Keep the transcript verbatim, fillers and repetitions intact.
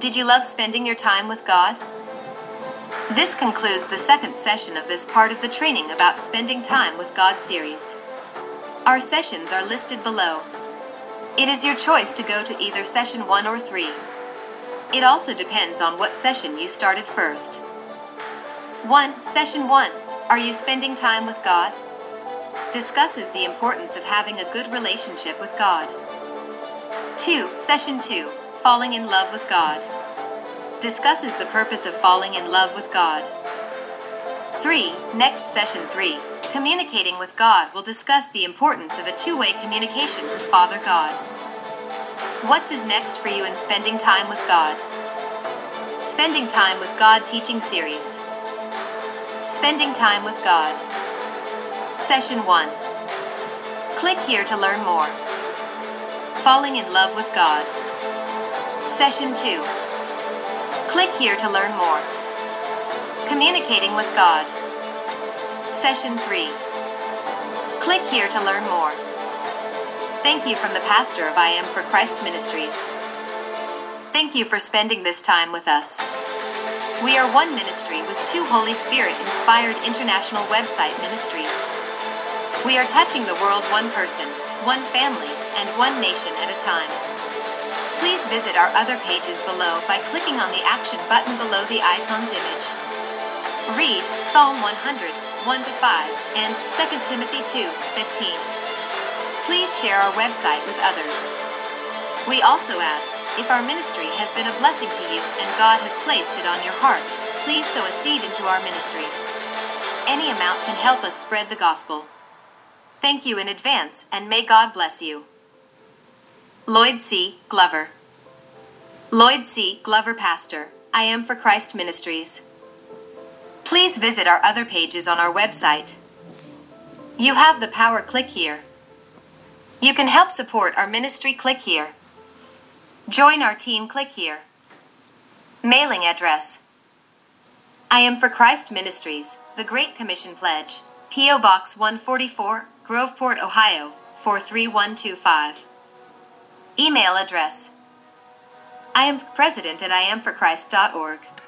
Did you love spending your time with God? This concludes the second session of this part of the training about spending time with God series. Our sessions are listed below. It is your choice to go to either session one or three. It also depends on what session you started first. one. Session one. Are you spending time with God? Discusses the importance of having a good relationship with God. two. Session two. Falling in love with God. Discusses the purpose of falling in love with God. three. Next session three. Communicating with God will discuss the importance of a two-way communication with Father God. What is next for you in spending time with God? Spending time with God teaching series. Spending time with God. Session one. Click here to learn more. Falling in love with God. Session two. Click here to learn more. Communicating with God. Session three. Click here to learn more. Thank you from the pastor of I Am for Christ Ministries. Thank you for spending this time with us. We are one ministry with two Holy Spirit-inspired international website ministries. We are touching the world one person, one family, and one nation at a time. Please visit our other pages below by clicking on the action button below the icon's image. Read Psalm one hundred, one to five, and Second Timothy two, fifteen. Please share our website with others. We also ask, if our ministry has been a blessing to you and God has placed it on your heart, please sow a seed into our ministry. Any amount can help us spread the gospel. Thank you in advance, and may God bless you. Lloyd C. Glover. Lloyd C. Glover Pastor, I Am for Christ Ministries. Please visit our other pages on our website. You have the power. Click here. You can help support our ministry. Click here. Join our team. Click here. Mailing address. I Am for Christ Ministries, The Great Commission Pledge, P O Box one forty-four, Groveport, Ohio, four three one two five. Email address. I am president at I am for Christ dot org.